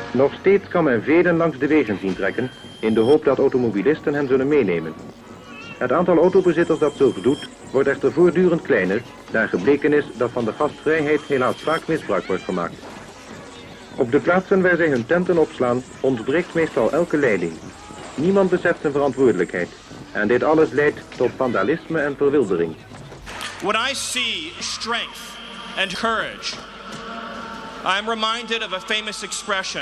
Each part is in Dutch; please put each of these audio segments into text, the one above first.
Nog steeds kan men velen langs de wegen zien trekken, in de hoop dat automobilisten hen zullen meenemen. Het aantal autobezitters dat zulks doet, wordt echter voortdurend kleiner, daar gebleken is dat van de gastvrijheid helaas vaak misbruik wordt gemaakt. Op de plaatsen waar zij hun tenten opslaan, ontbreekt meestal elke leiding. Niemand beseft zijn verantwoordelijkheid. En dit alles leidt tot vandalisme en verwildering. When I see strength and courage, I'm reminded of a famous expression.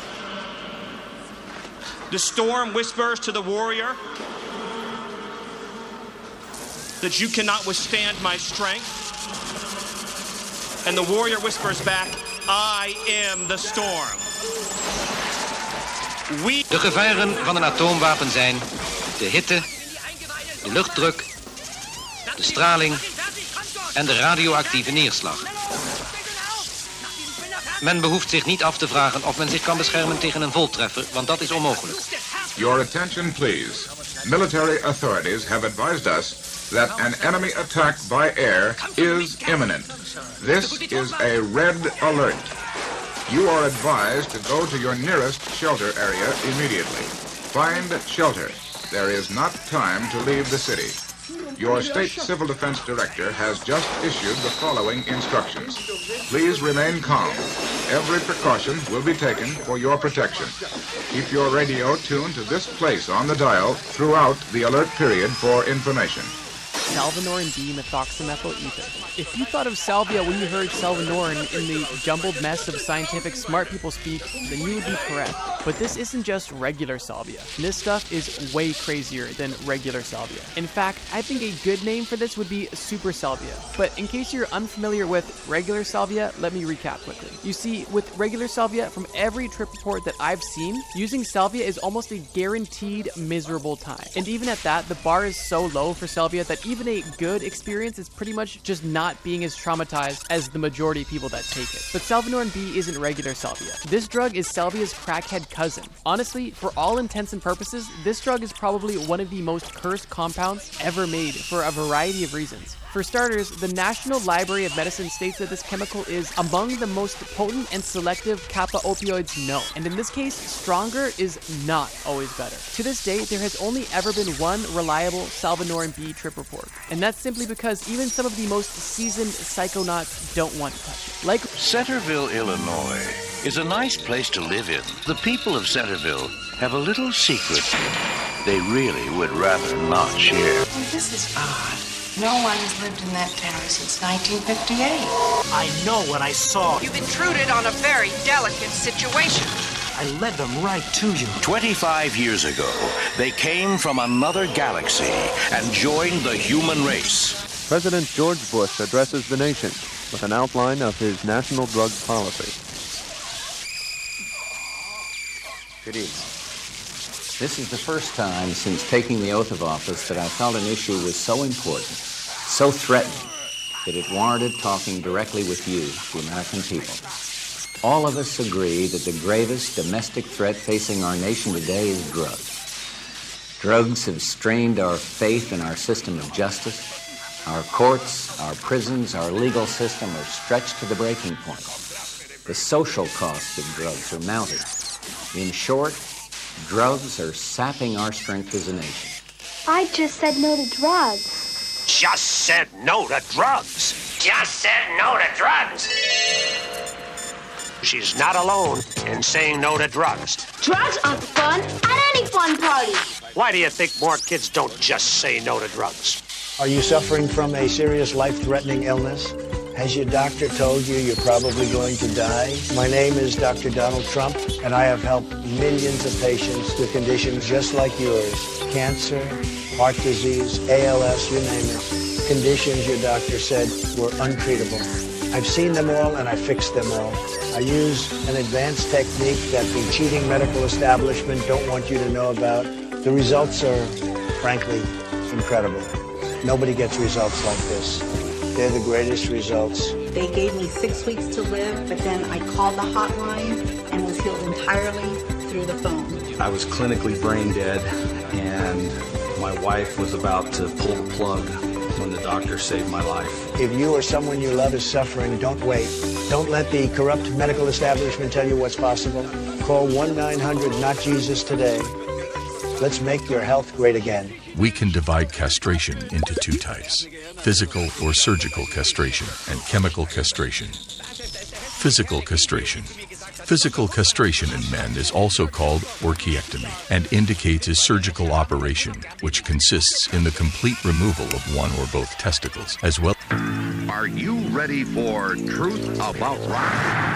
The storm whispers to the warrior that you cannot withstand my strength. And the warrior whispers back, I am the storm. De gevaren van een atoomwapen zijn de hitte, de luchtdruk, de straling en de radioactieve neerslag. Men behoeft zich niet af te vragen of men zich kan beschermen tegen een voltreffer, want dat is onmogelijk. Your attention, please. Military authorities have advised us that an enemy attack by air is imminent. This is a red alert. You are advised to go to your nearest shelter area immediately. Find shelter. There is not time to leave the city. Your state civil defense director has just issued the following instructions. Please remain calm. Every precaution will be taken for your protection. Keep your radio tuned to this place on the dial throughout the alert period for information. Salvinorin D-methoxymethyl ether. If you thought of salvia when you heard salvinorin in the jumbled mess of scientific smart people speak, then you would be correct. But this isn't just regular salvia. This stuff is way crazier than regular salvia. In fact, I think a good name for this would be super salvia. But in case you're unfamiliar with regular salvia, let me recap quickly. You see, with regular salvia, from every trip report that I've seen, using salvia is almost a guaranteed miserable time. And even at that, the bar is so low for salvia that even a good experience is pretty much just not being as traumatized as the majority of people that take it. But Salvinorin B isn't regular salvia. This drug is salvia's crackhead cousin. Honestly, for all intents and purposes, this drug is probably one of the most cursed compounds ever made for a variety of reasons. For starters, the National Library of Medicine states that this chemical is among the most potent and selective kappa opioids known. And in this case, stronger is not always better. To this date, there has only ever been one reliable Salvinorin B trip report. And that's simply because even some of the most seasoned psychonauts don't want to touch it. Like Centerville, Illinois is a nice place to live in. The people of Centerville have a little secret they really would rather not share. Well, this is odd. No one has lived in that town since 1958. I know what I saw. You've intruded on a very delicate situation. I led them right to you. 25 years ago, they came from another galaxy and joined the human race. President George Bush addresses the nation with an outline of his national drug policy. Good evening. This is the first time since taking the oath of office that I felt an issue was so important, so threatening, that it warranted talking directly with you, the American people. All of us agree that the gravest domestic threat facing our nation today is drugs. Drugs have strained our faith in our system of justice. Our courts, our prisons, our legal system are stretched to the breaking point. The social costs of drugs are mounted. In short, drugs are sapping our strength as a nation. I just said no to drugs. Just said no to drugs. Just said no to drugs. She's not alone in saying no to drugs. Drugs aren't fun at any fun party. Why do you think more kids don't just say no to drugs? Are you suffering from a serious life-threatening illness? Has your doctor told you you're probably going to die? My name is Dr. Donald Trump, and I have helped millions of patients with conditions just like yours. Cancer, heart disease, ALS, you name it. Conditions your doctor said were untreatable. I've seen them all, and I fixed them all. I use an advanced technique that the cheating medical establishment don't want you to know about. The results are, frankly, incredible. Nobody gets results like this. They're the greatest results. They gave me 6 weeks to live, but then I called the hotline and was healed entirely through the phone. I was clinically brain dead, and my wife was about to pull the plug when the doctor saved my life. If you or someone you love is suffering, don't wait. Don't let the corrupt medical establishment tell you what's possible. Call 1-900-NOT-JESUS today. Let's make your health great again. We can divide castration into two types: physical or surgical castration and chemical castration. Physical castration. Physical castration in men is also called orchiectomy and indicates a surgical operation which consists in the complete removal of one or both testicles as well. Are you ready for Truth About Rock?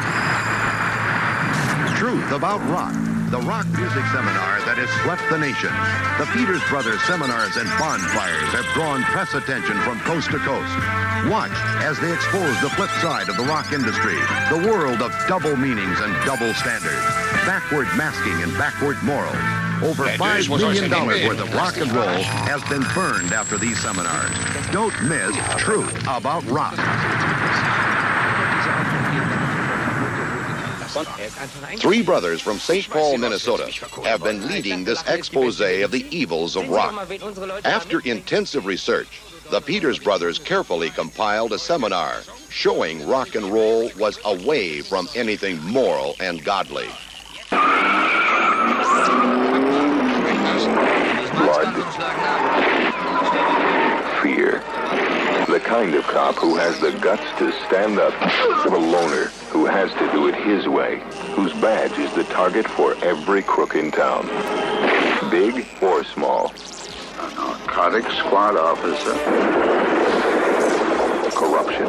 Truth About Rock, the rock music seminar that has swept the nation. The Peters Brothers seminars and bonfires have drawn press attention from coast to coast. Watch as they expose the flip side of the rock industry, the world of double meanings and double standards, backward masking and backward morals. Over $5 million worth of rock and roll has been burned after these seminars. Don't miss Truth About Rock. Three brothers from St. Paul, Minnesota, have been leading this expose of the evils of rock. After intensive research, the Peters brothers carefully compiled a seminar showing rock and roll was away from anything moral and godly. Blood. Fear. The kind of cop who has the guts to stand up. The loner who has to do it his way, whose badge is the target for every crook in town. Big or small. A narcotic squad officer. Corruption.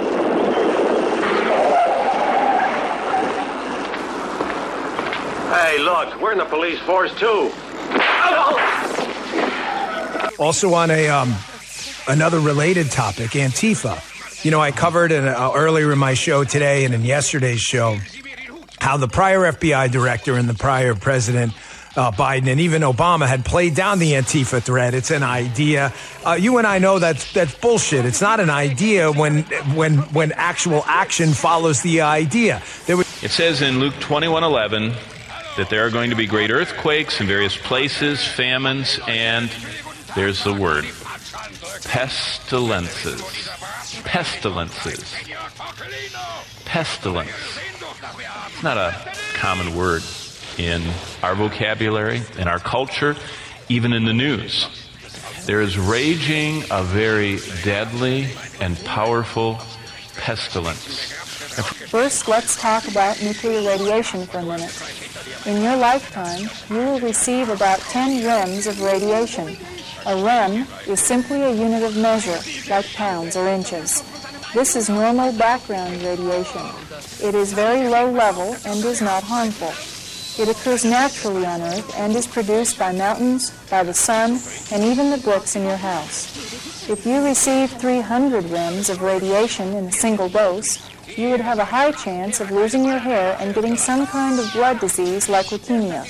Hey, look, we're in the police force, too. Also on another related topic, Antifa. You know, I covered earlier in my show today and in yesterday's show how the prior FBI director and the prior president, Biden, and even Obama had played down the Antifa threat. It's an idea. You and I know that's bullshit. It's not an idea when actual action follows the idea. It says in Luke 21:11 that there are going to be great earthquakes in various places, famines, and there's the word, pestilences. Pestilences. Pestilence. It's not a common word in our vocabulary, in our culture, even in the news. There is raging a very deadly and powerful pestilence. First, let's talk about nuclear radiation for a minute. In your lifetime, you will receive about 10 rems of radiation. A rem is simply a unit of measure, like pounds or inches. This is normal background radiation. It is very low level and is not harmful. It occurs naturally on Earth and is produced by mountains, by the sun, and even the bricks in your house. If you receive 300 rems of radiation in a single dose, you would have a high chance of losing your hair and getting some kind of blood disease like leukemia.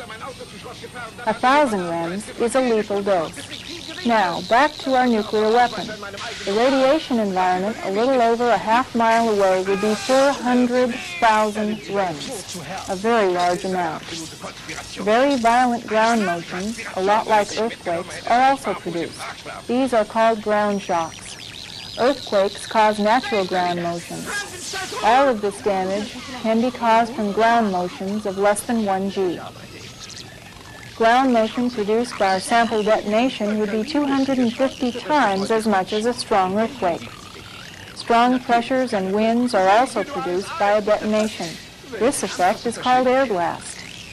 1,000 rems is a lethal dose. Now, back to our nuclear weapon. The radiation environment a little over a half-mile away would be 400,000 rems, a very large amount. Very violent ground motions, a lot like earthquakes, are also produced. These are called ground shocks. Earthquakes cause natural ground motions. All of this damage can be caused from ground motions of less than 1 G. Ground motion produced by a sample detonation would be 250 times as much as a strong earthquake. Strong pressures and winds are also produced by a detonation. This effect is called air blast.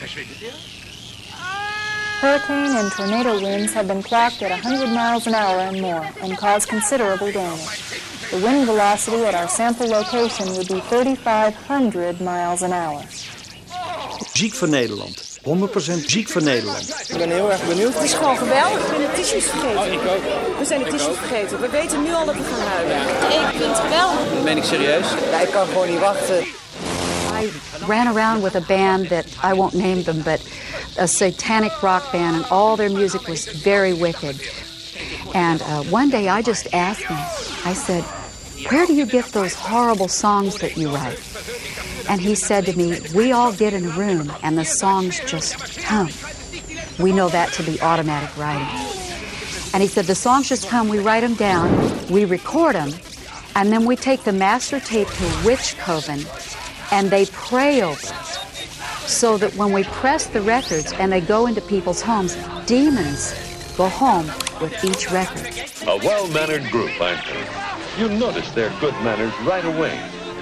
Hurricane and tornado winds have been clocked at 100 miles an hour and more and cause considerable damage. The wind velocity at our sample location would be 3,500 miles an hour. Muziek van Nederland. 100% muziek van Nederland. Ik ben heel erg benieuwd. Het is gewoon geweldig. Ik ben de tissues vergeten. Ik ook. We zijn de tissues vergeten. We weten nu al dat we gaan huilen. Ik vind het geweldig. Dat meen ik serieus. Ja, ik kan gewoon niet wachten. I ran around with a band that I won't name them, but a satanic rock band, and all their music was very wicked. And one day I just asked them, I said, where do you get those horrible songs that you write? And he said to me, we all get in a room and the songs just come. We know that to be automatic writing. And he said, the songs just come, we write them down, we record them, and then we take the master tape to Witch Coven and they pray over it, so that when we press the records and they go into people's homes, demons go home with each record. A well-mannered group, aren't they? You notice their good manners right away.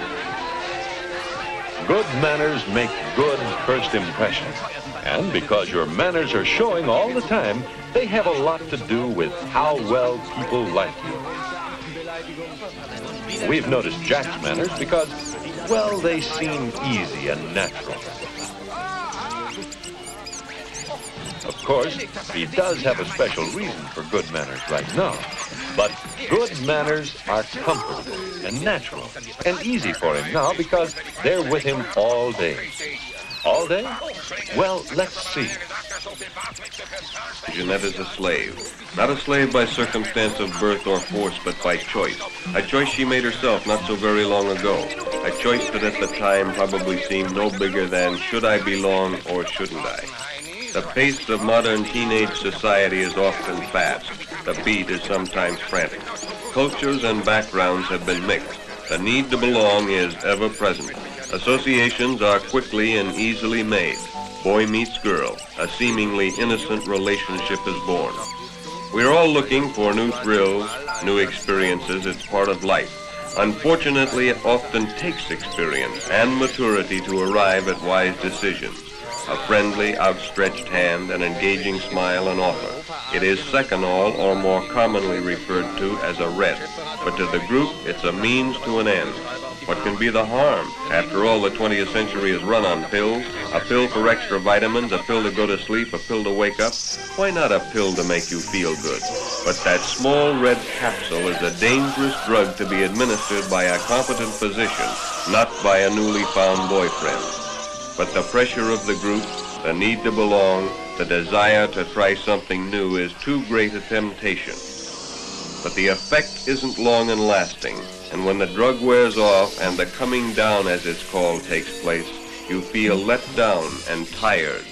Good manners make good first impressions. And because your manners are showing all the time, they have a lot to do with how well people like you. We've noticed Jack's manners because, well, they seem easy and natural. Of course, he does have a special reason for good manners right now. But good manners are comfortable and natural and easy for him now because they're with him all day. All day? Well, let's see. Jeanette is a slave. Not a slave by circumstance of birth or force, but by choice. A choice she made herself not so very long ago. A choice that at the time probably seemed no bigger than, should I belong or shouldn't I? The pace of modern teenage society is often fast. The beat is sometimes frantic. Cultures and backgrounds have been mixed. The need to belong is ever present. Associations are quickly and easily made. Boy meets girl. A seemingly innocent relationship is born. We're all looking for new thrills, new experiences. It's part of life. Unfortunately, it often takes experience and maturity to arrive at wise decisions. A friendly, outstretched hand, an engaging smile, an offer. It is second all, or more commonly referred to as a red. But to the group, it's a means to an end. What can be the harm? After all, the 20th century is run on pills. A pill for extra vitamins, a pill to go to sleep, a pill to wake up. Why not a pill to make you feel good? But that small red capsule is a dangerous drug to be administered by a competent physician, not by a newly found boyfriend. But the pressure of the group, the need to belong, the desire to try something new is too great a temptation. But the effect isn't long and lasting, and when the drug wears off and the coming down, as it's called, takes place, you feel let down and tired.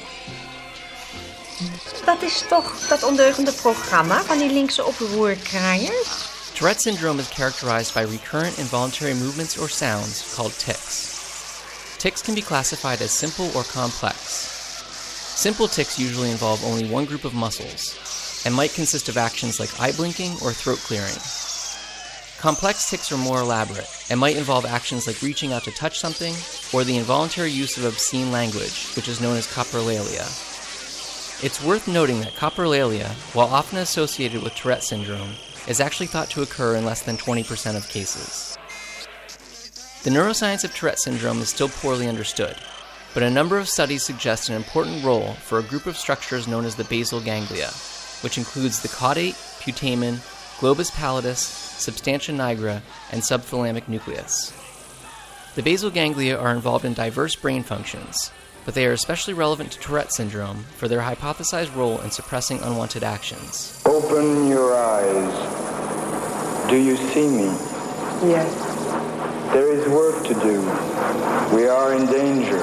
Dat is toch dat ondeugende programma van die linkse oproerkraaiers? Tourette syndrome is characterized by recurrent involuntary movements or sounds called tics. Tics can be classified as simple or complex. Simple tics usually involve only one group of muscles and might consist of actions like eye blinking or throat clearing. Complex tics are more elaborate and might involve actions like reaching out to touch something or the involuntary use of obscene language, which is known as coprolalia. It's worth noting that coprolalia, while often associated with Tourette syndrome, is actually thought to occur in less than 20% of cases. The neuroscience of Tourette syndrome is still poorly understood, but a number of studies suggest an important role for a group of structures known as the basal ganglia, which includes the caudate, putamen, globus pallidus, substantia nigra, and subthalamic nucleus. The basal ganglia are involved in diverse brain functions, but they are especially relevant to Tourette syndrome for their hypothesized role in suppressing unwanted actions. Open your eyes. Do you see me? Yes. There is work to do. We are in danger.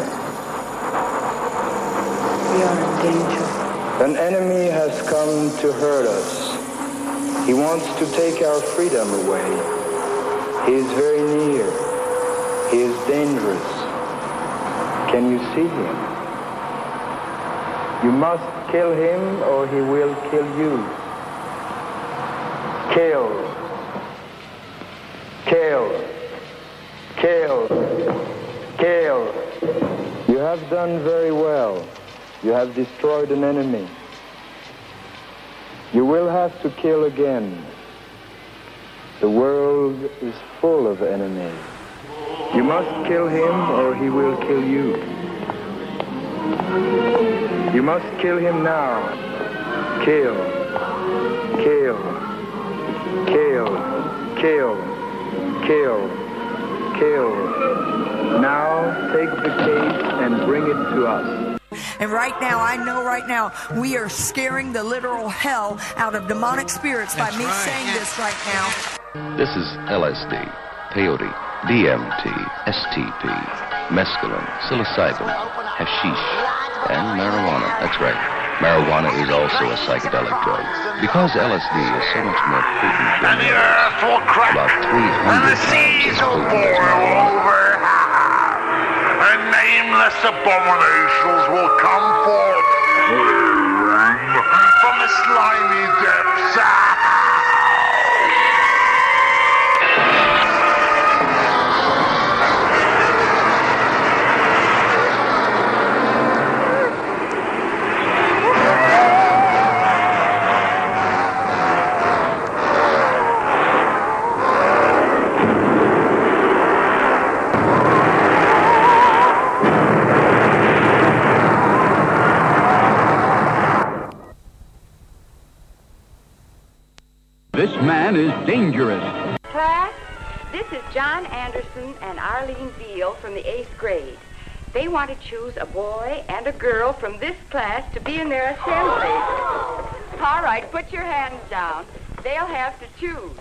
We are in danger. An enemy has come to hurt us. He wants to take our freedom away. He is very near. He is dangerous. Can you see him? You must kill him or he will kill you. Kill. Kill. Kill. Kill. You have done very well. You have destroyed an enemy. You will have to kill again. The world is full of enemies. You must kill him or he will kill you. You must kill him now. Kill. Kill. Kill. Kill. Kill. Kill. Now take the case and bring it to us. And right now, I know right now, we are scaring the literal hell out of demonic spirits by me saying this right now. This is LSD, peyote, DMT, STP, mescaline, psilocybin, hashish, and marijuana. That's right. Marijuana is also a psychedelic drug. Because LSD is so much more potent than the earth will crack, about 300 times as potent as marijuana. The nameless abominations will come forth from the slimy depths. This man is dangerous. Class, this is John Anderson and Arlene Beal from the 8th grade. They want to choose a boy and a girl from this class to be in their assembly. All right, put your hands down. They'll have to choose.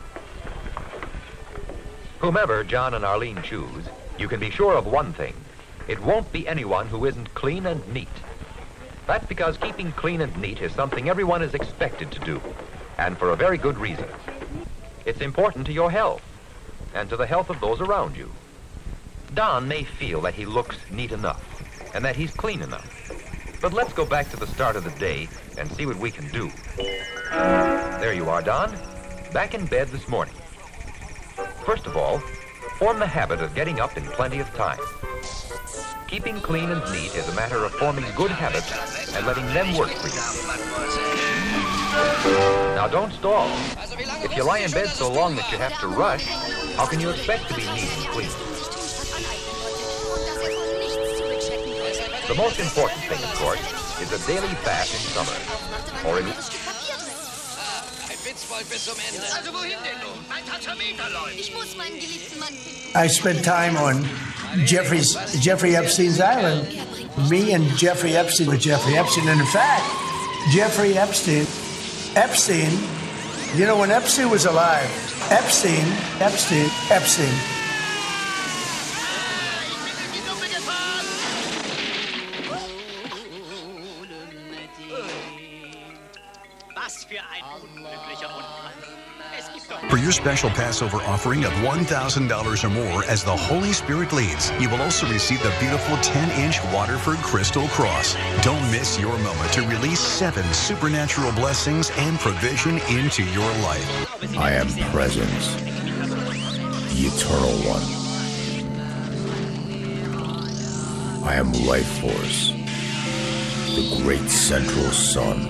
Whomever John and Arlene choose, you can be sure of one thing. It won't be anyone who isn't clean and neat. That's because keeping clean and neat is something everyone is expected to do. And for a very good reason. It's important to your health and to the health of those around you. Don may feel that he looks neat enough and that he's clean enough. But let's go back to the start of the day and see what we can do. There you are, Don, back in bed this morning. First of all, form the habit of getting up in plenty of time. Keeping clean and neat is a matter of forming good habits and letting them work for you. Now don't stall. If you lie in bed so long that you have to rush, how can you expect to be neat and clean? The most important thing, of course, is a daily bath in summer. Or in... I spent time on Jeffrey Epstein's island. Me and Jeffrey Epstein with Jeffrey Epstein. And in fact, Jeffrey Epstein, you know, when Epstein was alive, Epstein. For your special Passover offering of $1,000 or more as the Holy Spirit leads, you will also receive the beautiful 10-inch Waterford Crystal Cross. Don't miss your moment to release 7 supernatural blessings and provision into your life. I am presence, the eternal one. I am life force, the great central sun.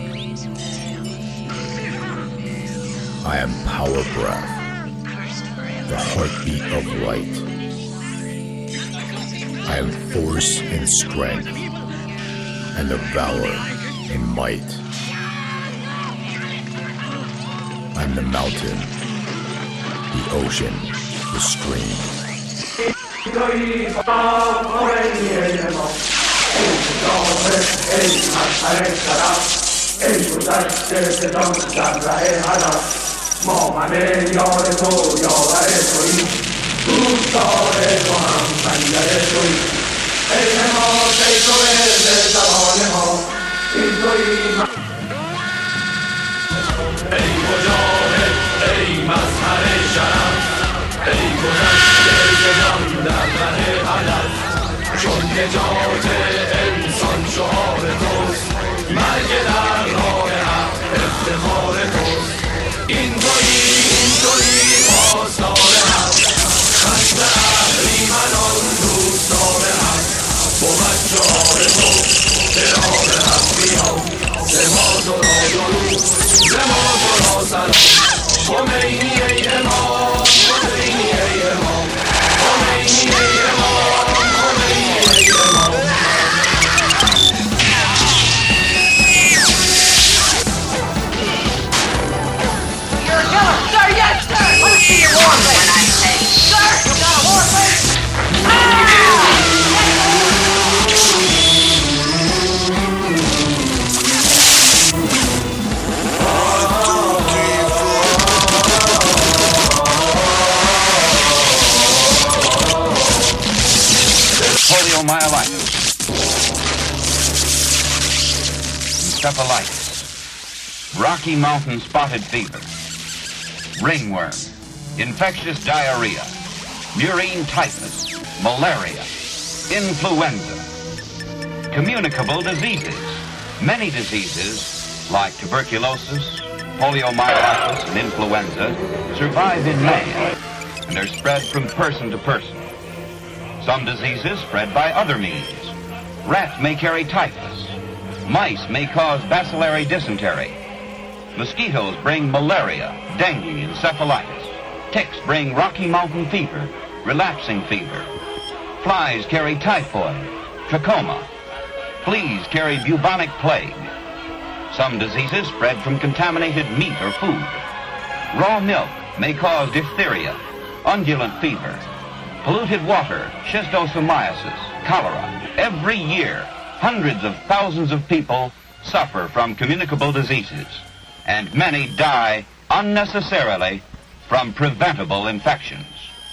I am power breath, the heartbeat of light. I am force and strength, and the valor and might. I'm the mountain, the ocean, the stream. Poliomyelitis, encephalitis, Rocky Mountain spotted fever, ringworm, infectious diarrhea, murine typhus, malaria, Influenza. Communicable diseases. Many diseases, like tuberculosis, poliomyelitis, and influenza, survive in man, and are spread from person to person. Some diseases spread by other means. Rats may carry typhus. Mice may cause bacillary dysentery. Mosquitoes bring malaria, dengue, encephalitis. Ticks bring Rocky Mountain fever, relapsing fever. Flies carry typhoid, trachoma. Fleas carry bubonic plague. Some diseases spread from contaminated meat or food. Raw milk may cause diphtheria, undulant fever, polluted water, schistosomiasis, cholera. Every year, hundreds of thousands of people suffer from communicable diseases, and many die unnecessarily from preventable infections.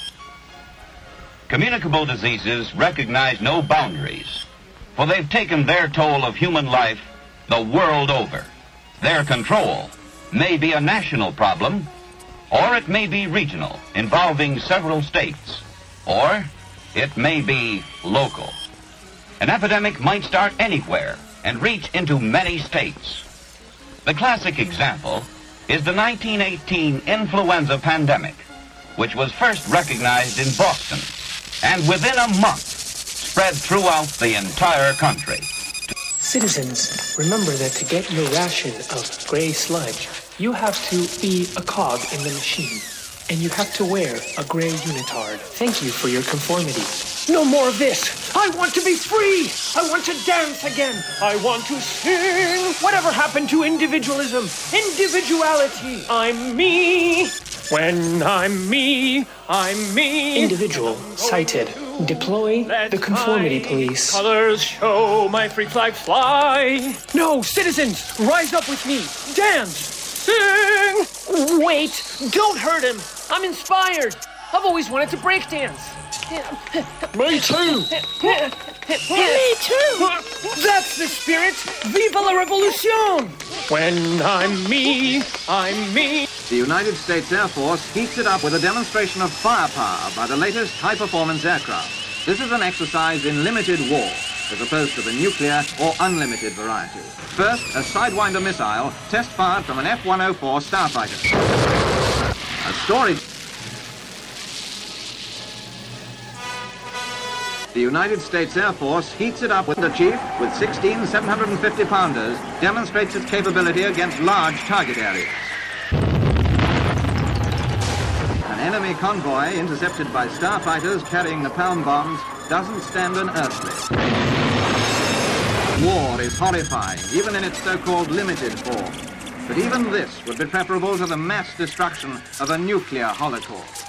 Communicable diseases recognize no boundaries, for they've taken their toll of human life the world over. Their control may be a national problem, or it may be regional, involving several states, or it may be local. An epidemic might start anywhere and reach into many states. The classic example is the 1918 influenza pandemic, which was first recognized in Boston, and within a month spread throughout the entire country. Citizens, remember that to get your ration of gray sludge, you have to be a cog in the machine, and you have to wear a gray unitard. Thank you for your conformity. No more of this! I want to be free! I want to dance again! I want to sing! Whatever happened to individualism? Individuality! I'm me! When I'm me, I'm me! Individual, cited. Deploy the conformity police. Colors show my free flag fly. No, citizens, rise up with me. Dance, sing. Wait, don't hurt him. I'm inspired. I've always wanted to break dance. Me too. Me too. That's the spirit. Viva la revolution. When I'm me, I'm me. The United States Air Force heats it up with a demonstration of firepower by the latest high-performance aircraft. This is an exercise in limited war, as opposed to the nuclear or unlimited variety. First, a Sidewinder missile, test-fired from an F-104 starfighter. A storage... The United States Air Force heats it up with the Chief with 16 750-pounders, demonstrates its capability against large target areas. An enemy convoy intercepted by starfighters carrying napalm bombs doesn't stand an earthly. War is horrifying, even in its so-called limited form. But even this would be preferable to the mass destruction of a nuclear holocaust.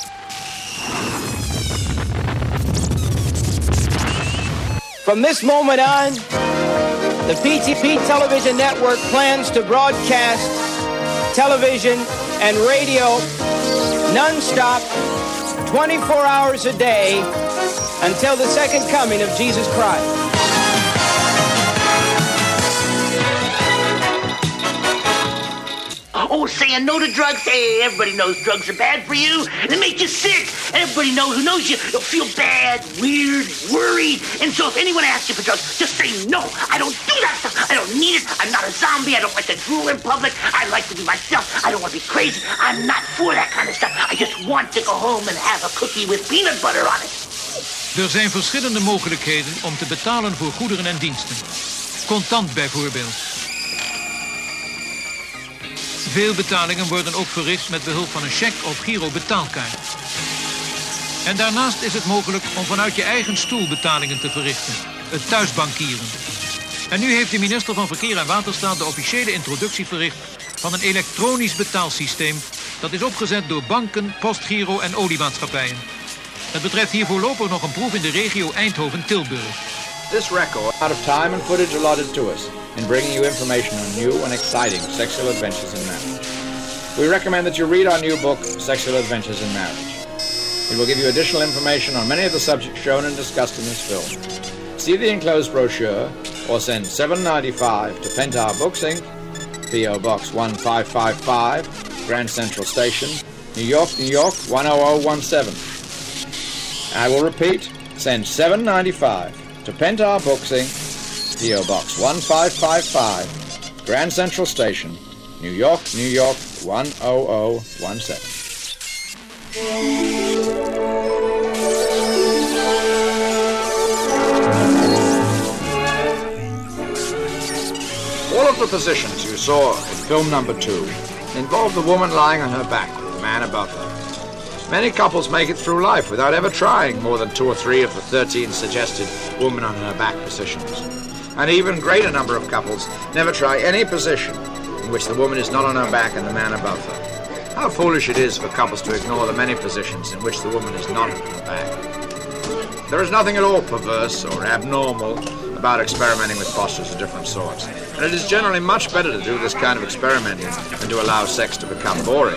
From this moment on, the PTP Television Network plans to broadcast television and radio non-stop, 24 hours a day, until the second coming of Jesus Christ. Oh, saying no to drugs? Hey, everybody knows drugs are bad for you. They make you sick. Everybody knows who knows you'll feel bad, weird, worried. And so if anyone asks you for drugs, just say no. I don't do that stuff. I don't need it. I'm not a zombie. I don't like to drool in public. I like to be myself. I don't want to be crazy. I'm not for that kind of stuff. I just want to go home and have a cookie with peanut butter on it. Er zijn verschillende mogelijkheden om te betalen voor goederen en diensten. Contant bijvoorbeeld. Veel betalingen worden ook verricht met behulp van een cheque of Giro betaalkaart. En daarnaast is het mogelijk om vanuit je eigen stoel betalingen te verrichten. Het thuisbankieren. En nu heeft de minister van Verkeer en Waterstaat de officiële introductie verricht van een elektronisch betaalsysteem dat is opgezet door banken, postgiro en oliemaatschappijen. Het betreft hier voorlopig nog een proef in de regio Eindhoven-Tilburg. This record, out of time and footage allotted to us in bringing you information on new and exciting sexual adventures in marriage. We recommend that you read our new book, Sexual Adventures in Marriage. It will give you additional information on many of the subjects shown and discussed in this film. See the enclosed brochure or send $7.95 to Pentar Books, Inc., P.O. Box 1555, Grand Central Station, New York, New York 10017. I will repeat, Send $7.95 to Pentar Boxing, P.O. Box 1555, Grand Central Station, New York, New York 10017. All of the positions you saw in film number 2 involved the woman lying on her back with the man above her. Many couples make it through life without ever trying more than 2 or 3 of the 13 suggested woman on her back positions. An even greater number of couples never try any position in which the woman is not on her back and the man above her. How foolish it is for couples to ignore the many positions in which the woman is not on her back. There is nothing at all perverse or abnormal about experimenting with postures of different sorts, and it is generally much better to do this kind of experimenting than to allow sex to become boring.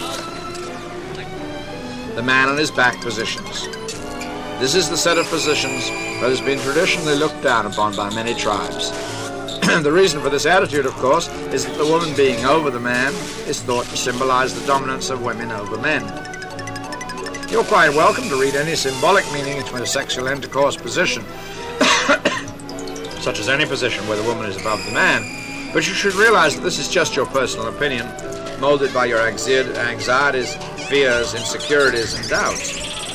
The man on his back positions. This is the set of positions that has been traditionally looked down upon by many tribes. The reason for this attitude, of course, is that the woman being over the man is thought to symbolize the dominance of women over men. You're quite welcome to read any symbolic meaning into a sexual intercourse position, such as any position where the woman is above the man, but you should realize that this is just your personal opinion, molded by your anxieties, fears, insecurities, and doubts.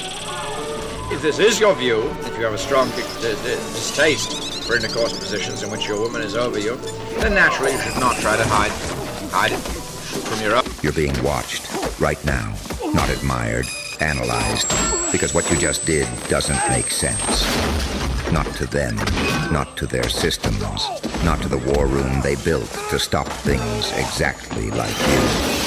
If this is your view, if you have a strong distaste for intercourse positions in which your woman is over you, then naturally you should not try to hide it from your own. You're being watched right now, not admired, analyzed, because what you just did doesn't make sense. Not to them, not to their systems, not to the war room they built to stop things exactly like you.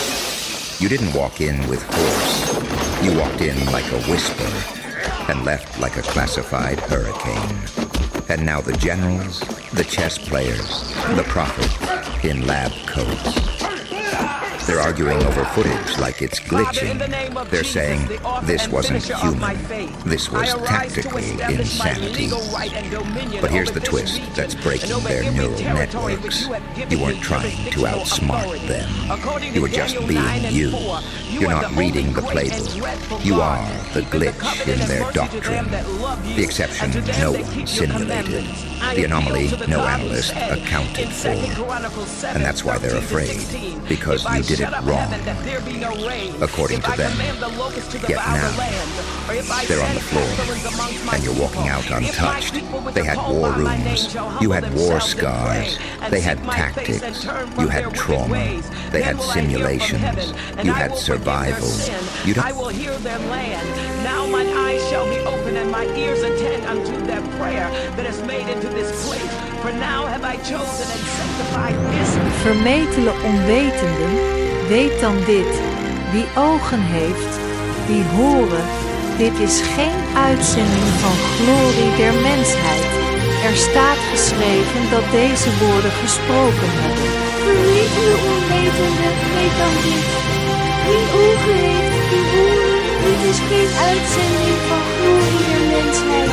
You didn't walk in with force. You walked in like a whisper and left like a classified hurricane. And now the generals, the chess players, the prophet in lab coats. They're arguing over footage like it's glitching. They're saying this wasn't human. This was tactical insanity. But here's the twist that's breaking their neural networks. You weren't trying to outsmart them. You were just being you. You're not reading the playbook. You are the glitch in their doctrine. The exception no one simulated. The anomaly no analyst accounted for. And that's why they're afraid. Because you did it wrong, according to them. Yet now, they're on the floor, and you're walking out untouched. They had war rooms. You had war scars. They had tactics. You had trauma. They had simulations. You had survival. I will hear their land. Now mine eyes shall be open and my ears attend unto their prayer that is made into this place. For now have I chosen and sanctified this. Vermetele onwetenden, weet dan dit. Wie ogen heeft, die horen. Dit is geen uitzending van glorie der mensheid. Er staat geschreven dat deze woorden gesproken hebben. Vermetele onwetenden, weet dan dit. Wie ogen heeft, die horen. Dit is geen uitzending van glorie der mensheid.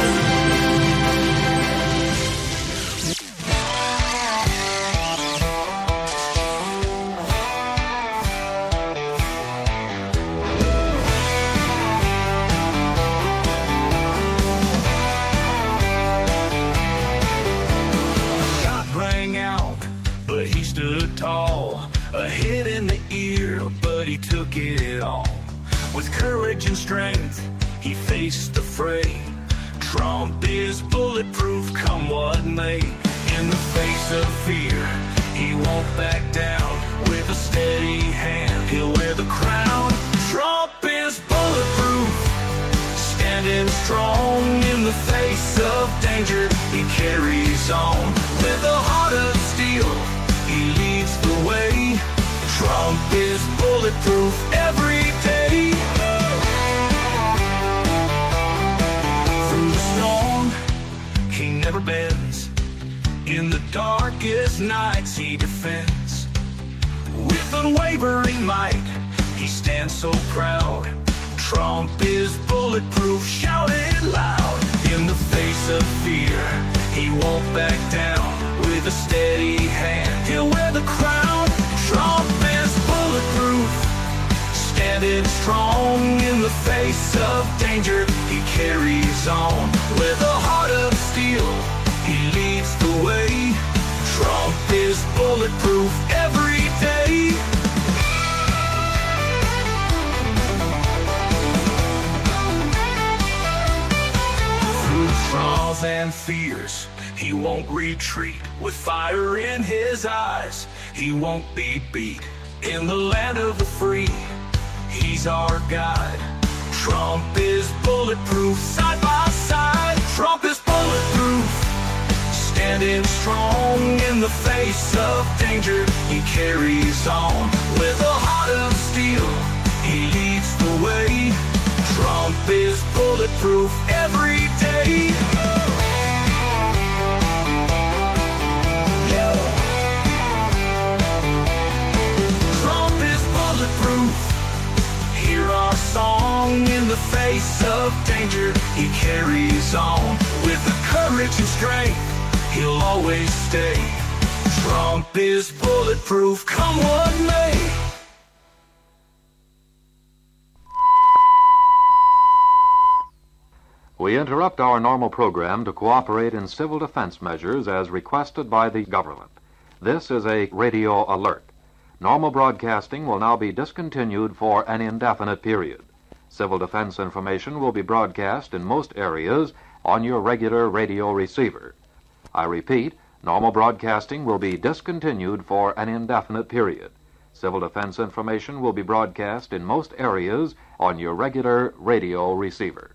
With courage and strength, he faced the fray. Trump is bulletproof, come what may. In the face of fear, he won't back down. With a steady hand, he'll wear the crown. Trump is bulletproof, standing strong. In the face of danger, he carries on. With a heart of steel, he leads the way. Trump is bulletproof every day. Through the storm, he never bends. In the darkest nights, he defends. With unwavering might, he stands so proud. Trump is bulletproof, shout it loud. In the face of fear, he won't back down. With a steady hand, he'll wear the crown. Trump is bulletproof, standing strong. In the face of danger, he carries on. bulletproof every day. Through trials and fears, he won't retreat. With fire in his eyes, he won't be beat. In the land of the free, he's our guide. Trump is bulletproof, side by side. Trump is bulletproof, standing strong in the face of danger. He carries on with a heart of steel. He leads the way. Trump is bulletproof every day. Trump is bulletproof. Hear our song in the face of danger. He carries on with the courage and strength. He'll always stay. Trump is bulletproof, come what may. We interrupt our normal program to cooperate in civil defense measures as requested by the government. This is a radio alert. Normal broadcasting will now be discontinued for an indefinite period. Civil defense information will be broadcast in most areas on your regular radio receiver. I repeat, normal broadcasting will be discontinued for an indefinite period. Civil defense information will be broadcast in most areas on your regular radio receiver.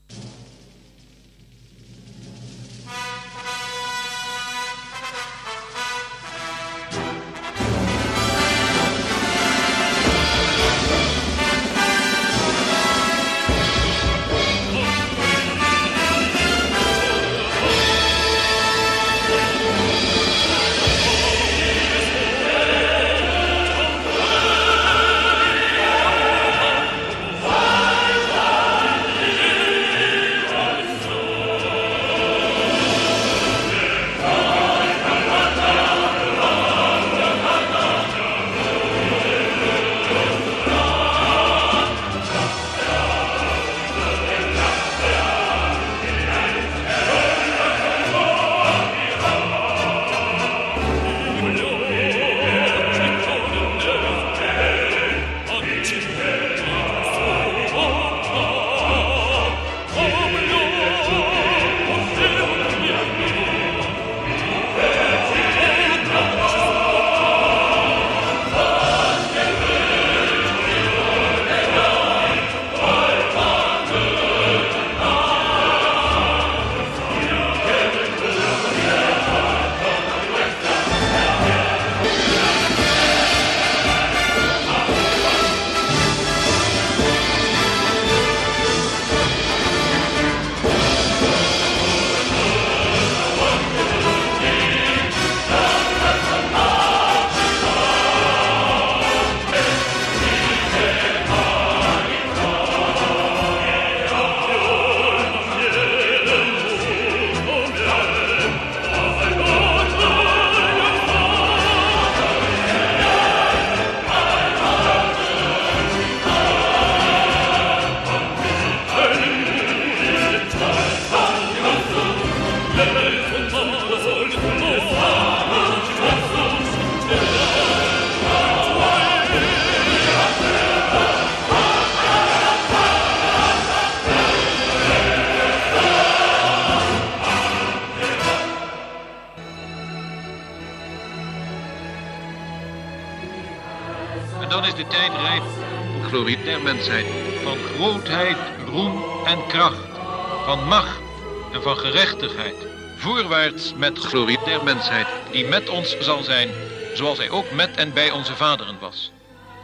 Dan is de tijd rijp voor glorie der mensheid. Van grootheid, roem en kracht. Van macht en van gerechtigheid. Voorwaarts met glorie der mensheid, die met ons zal zijn, zoals hij ook met en bij onze vaderen was.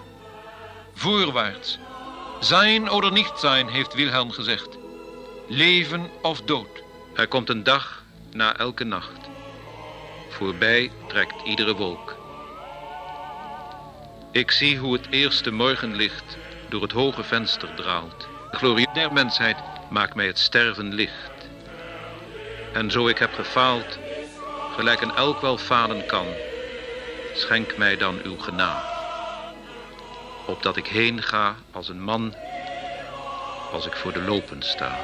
Voorwaarts. Zijn oder niet zijn, heeft Wilhelm gezegd. Leven of dood. Er komt een dag na elke nacht. Voorbij trekt iedere wolk. Ik zie hoe het eerste morgenlicht door het hoge venster draalt. De glorie der mensheid maakt mij het sterven licht. En zo ik heb gefaald, gelijk een elk wel falen kan, schenk mij dan uw genade. Opdat ik heen ga als een man, als ik voor de lopen sta.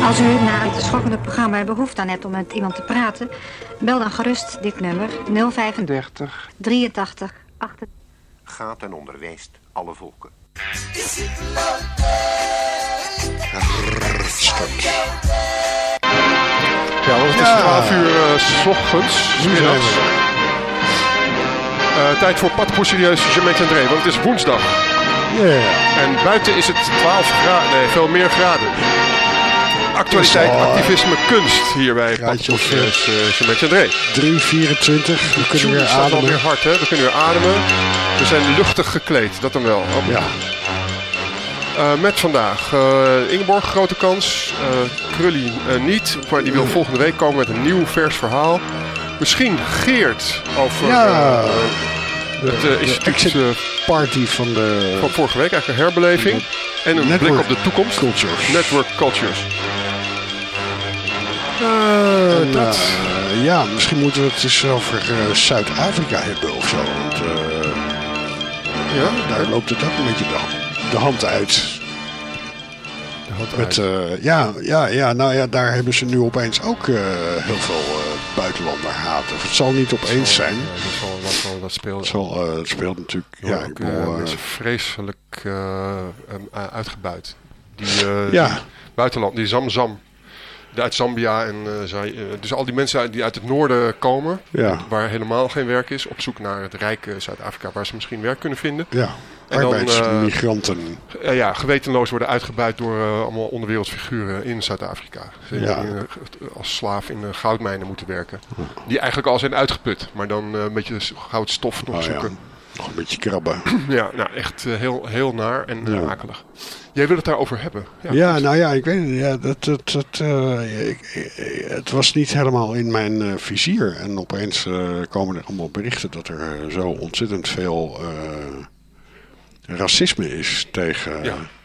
Als u na het schokkende programma behoefte aan hebt om met iemand te praten, bel dan gerust dit nummer 035 83 8. Gaat en onderwijst alle volken. Ja, want het is 12 uur 's ochtends, 's middags. Tijd voor Pat Serieus Jermaine André, want het is woensdag. En buiten is het 12 graden, nee, veel meer graden. Actualiteit, activisme, kunst hier bij Pat Serieus Jermaine André. 3:24, we kunnen weer ademen. Het weer hard, hè? We kunnen weer ademen. We zijn luchtig gekleed, dat dan wel. Ja. Met vandaag Ingeborg, grote kans. Krully niet, maar die wil volgende week komen met een nieuw vers verhaal. Misschien Geert over het instituut party van vorige week, eigenlijk een herbeleving. En een blik op de toekomst. Network Cultures. Ja, misschien moeten we het eens over Zuid-Afrika hebben of zo. Want, daar loopt het ook een beetje de hand uit. Daar hebben ze nu opeens ook heel veel buitenlanderhaat. Of het zal niet opeens zijn. Dat speelt. Het speelt natuurlijk. Mensen vreselijk uitgebuit. Buitenland, die Zamzam. Uit Zambia en dus al die mensen die uit het noorden komen, waar helemaal geen werk is, op zoek naar het rijke Zuid-Afrika, waar ze misschien werk kunnen vinden. Ja, arbeidsmigranten. Gewetenloos worden uitgebuit door allemaal onderwereldsfiguren in Zuid-Afrika. Ze als slaaf in goudmijnen moeten werken. Die eigenlijk al zijn uitgeput, maar dan een beetje goudstof nog zoeken. Ja. Nog een beetje krabben. Ja, nou echt heel naar en akelig. Jij wil het daarover hebben. Ik weet het. Het was niet helemaal in mijn vizier. En opeens komen er allemaal berichten dat er zo ontzettend veel racisme is tegen...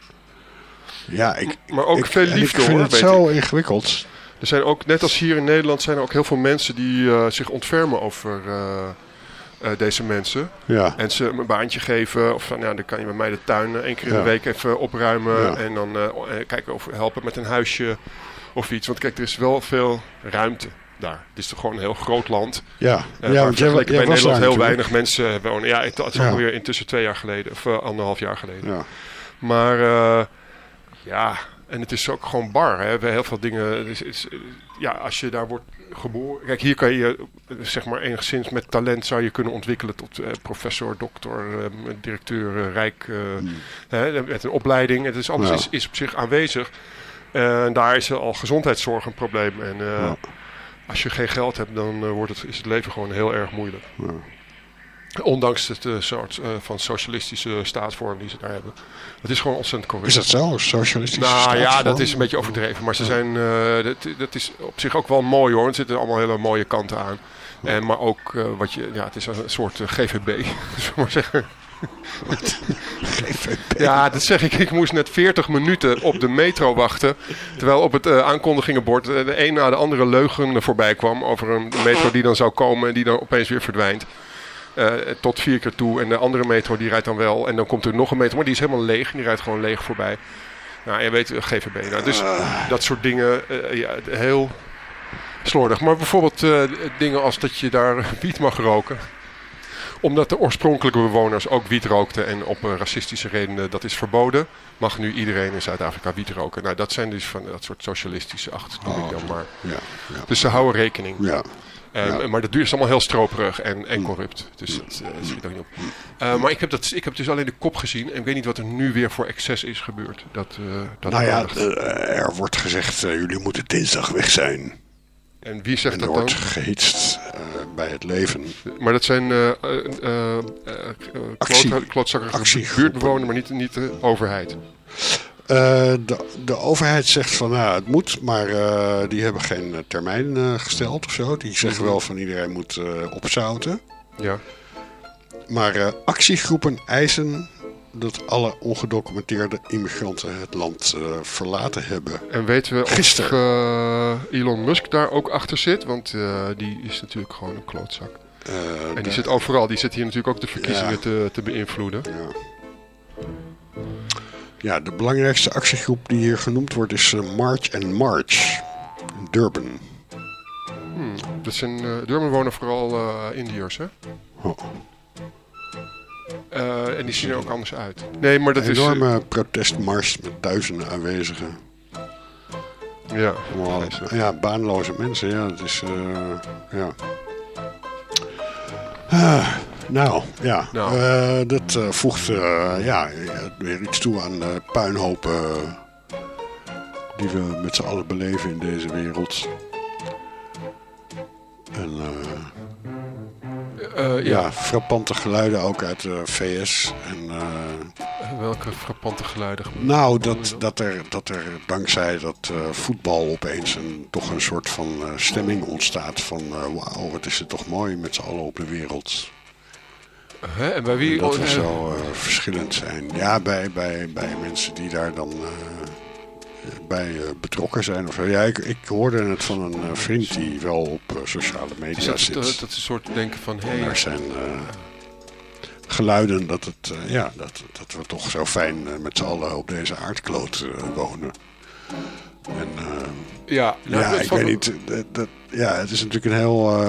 Maar ook veel liefde, ik vind het zo ingewikkeld. Er zijn ook, net als hier in Nederland, zijn er ook heel veel mensen die zich ontfermen over... deze mensen. Ja. En ze een baantje geven. Of van, dan kan je bij mij de tuin 1 keer in de week even opruimen. Ja. En dan kijken of helpen met een huisje of iets. Want kijk, er is wel veel ruimte daar. Het is toch gewoon een heel groot land. Ja. Want jij bij Nederland heel weinig mensen wonen. Ja, het is alweer intussen 2 jaar geleden. Of 1,5 jaar geleden. Ja. Maar en het is ook gewoon bar. Hè. We hebben heel veel dingen... als je daar wordt geboren... Kijk, hier kan je zeg maar enigszins met talent zou je kunnen ontwikkelen tot professor, dokter, directeur, rijk. Met een opleiding. Het is alles is op zich aanwezig. En daar is al gezondheidszorg een probleem. En als je geen geld hebt, dan is het leven gewoon heel erg moeilijk. Ja. Ondanks het soort van socialistische staatsvorm die ze daar hebben. Het is gewoon ontzettend corrupt. Is dat zo? Socialistische staatsvorm? Ja, dat is een beetje overdreven. Maar ze zijn, dat is op zich ook wel mooi hoor. Er zitten allemaal hele mooie kanten aan. Maar ook, het is een soort GVB, zullen we maar zeggen. GVB? Ja, dat zeg ik. Ik moest net 40 minuten op de metro wachten. Terwijl op het aankondigingenbord de een na de andere leugen voorbij kwam. Over een metro die dan zou komen en die dan opeens weer verdwijnt. Tot 4 keer toe. En de andere metro die rijdt dan wel. En dan komt er nog een metro. Maar die is helemaal leeg. En die rijdt gewoon leeg voorbij. Nou, je weet, GVB. Nou, dus dat soort dingen. Heel slordig. Maar bijvoorbeeld dingen als dat je daar wiet mag roken. Omdat de oorspronkelijke bewoners ook wiet rookten. En op racistische redenen dat is verboden. Mag nu iedereen in Zuid-Afrika wiet roken. Nou, dat zijn dus van dat soort socialistische noem ik dan maar. Dus ze houden rekening. Ja. Maar dat duur is allemaal heel stroperig en corrupt. Dus dat schiet ook niet op. Maar ik heb dus alleen de kop gezien. En ik weet niet wat er nu weer voor excess is gebeurd. Er wordt gezegd, jullie moeten dinsdag weg zijn. En wie zegt dat dan? Er wordt gehitst bij het leven. Maar dat zijn klootzakkige buurtbewoners, maar niet de overheid. De overheid zegt van het moet, maar die hebben geen termijn gesteld of zo. Die zeggen wel van iedereen moet opzouten. Ja. Maar actiegroepen eisen dat alle ongedocumenteerde immigranten het land verlaten hebben. En weten we of Elon Musk daar ook achter zit? Want die is natuurlijk gewoon een klootzak. En die zit overal. Die zit hier natuurlijk ook de verkiezingen te beïnvloeden. Ja, de belangrijkste actiegroep die hier genoemd wordt is March and March in Durban. Dus in Durban wonen vooral Indiërs, hè? Oh. En die zien er ook anders uit. Nee, maar dat is... Een enorme protestmars met duizenden aanwezigen. Ja. Ja, baanloze mensen. Ja, het is... ja. Dat voegt weer iets toe aan de puinhopen die we met z'n allen beleven in deze wereld. En frappante geluiden ook uit de VS. En, welke frappante geluiden? Nou, dat er dankzij dat voetbal opeens toch een soort van stemming ontstaat van wauw, wat is het toch mooi met z'n allen op de wereld. En bij wie? En dat we zo verschillend zijn. Ja, bij mensen die daar dan bij betrokken zijn. Of zo. Ja, ik hoorde het van een vriend die wel op sociale media zit. Dat is een soort denken van... Hey, er zijn geluiden dat we toch zo fijn met z'n allen op deze aardkloot wonen. En ik weet niet... het is natuurlijk een heel...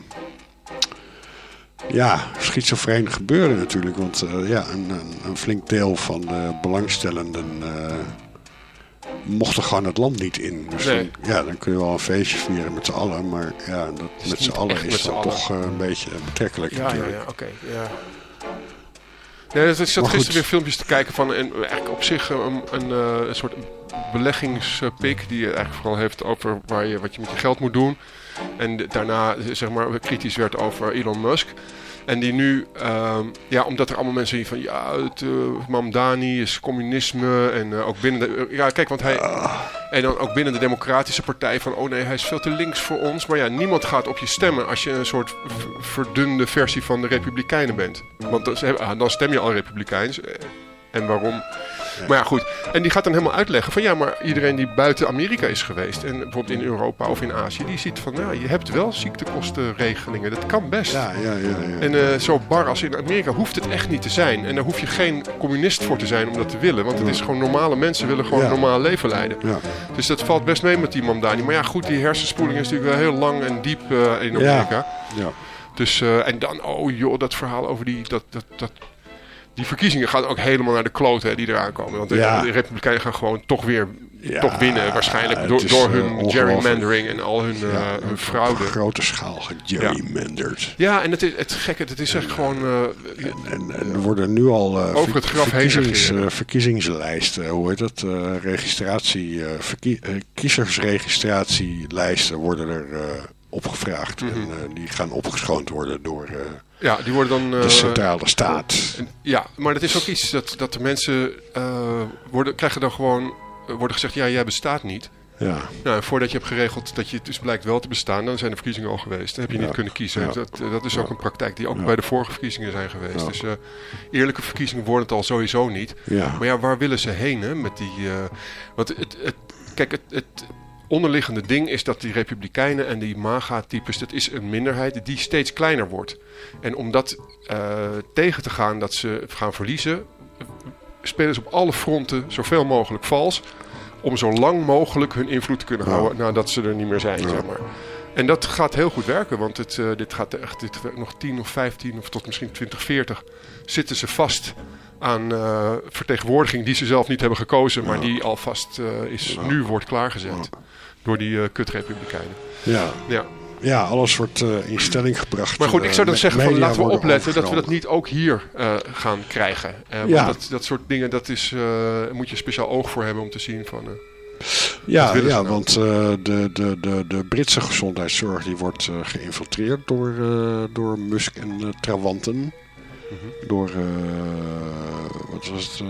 schizofreen gebeuren natuurlijk. Want een flink deel van de belangstellenden mochten gewoon het land niet in. Dus dan kun je wel een feestje vieren met z'n allen. Maar met z'n allen is dat toch een beetje betrekkelijk natuurlijk. Ja, oké. Ja. Nee, ik zat gisteren weer filmpjes te kijken van eigenlijk op zich een soort beleggingspik die je eigenlijk vooral heeft over wat je met je geld moet doen. En daarna zeg maar kritisch werd over Elon Musk. En die nu, omdat er allemaal mensen zien van het Mamdani is communisme en ook binnen de... kijk, want hij... En dan ook binnen de Democratische Partij van oh nee, hij is veel te links voor ons. Maar niemand gaat op je stemmen als je een soort verdunde versie van de Republikeinen bent. Want dan stem je al Republikeins. En waarom? Maar ja, goed. En die gaat dan helemaal uitleggen van maar iedereen die buiten Amerika is geweest en bijvoorbeeld in Europa of in Azië, die ziet van je hebt wel ziektekostenregelingen. Dat kan best. Ja. En zo bar als in Amerika hoeft het echt niet te zijn. En daar hoef je geen communist voor te zijn om dat te willen. Want het is gewoon normale mensen willen gewoon een normaal leven leiden. Ja. Dus dat valt best mee met die Mamdani. Maar ja, goed, die hersenspoeling is natuurlijk wel heel lang en diep in Amerika. Ja. Dus, en dan, dat verhaal over die verkiezingen gaan ook helemaal naar de kloten die eraan komen. Want de Republikeinen gaan gewoon toch winnen. Waarschijnlijk door hun gerrymandering en al hun fraude. Op grote schaal gegerrymanderd. Ja, en het gekke, het is echt gewoon... En er worden nu al over het graf heen verkiezingslijsten, hoe heet dat? Kiezersregistratielijsten worden er opgevraagd. En die gaan opgeschoond worden door... die worden dan... de centrale staat. Maar dat is ook iets dat de mensen krijgen dan gewoon... worden gezegd, jij bestaat niet. Ja. Nou, voordat je hebt geregeld dat je dus blijkt wel te bestaan, dan zijn de verkiezingen al geweest. Dan heb je niet kunnen kiezen. Ja. Dat is ook een praktijk die ook bij de vorige verkiezingen zijn geweest. Dus eerlijke verkiezingen worden het al sowieso niet. Ja. Maar waar willen ze heen hè, met die... want het onderliggende ding is dat die Republikeinen en die MAGA-types, dat is een minderheid die steeds kleiner wordt. En om dat tegen te gaan dat ze gaan verliezen, spelen ze op alle fronten zoveel mogelijk vals, om zo lang mogelijk hun invloed te kunnen houden nadat ze er niet meer zijn, zeg maar. En dat gaat heel goed werken, want dit gaat echt nog 10 of 15 of tot misschien 2040 zitten ze vast aan vertegenwoordiging die ze zelf niet hebben gekozen, maar die alvast nu wordt klaargezet door die kut-republikeinen. Ja, alles wordt in stelling gebracht. Maar goed, ik zou dan zeggen van laten we opletten dat we dat niet ook hier gaan krijgen. Want dat soort dingen, moet je speciaal oog voor hebben om te zien van... want de Britse gezondheidszorg die wordt geïnfiltreerd door Musk en trawanten. Door, wat was het?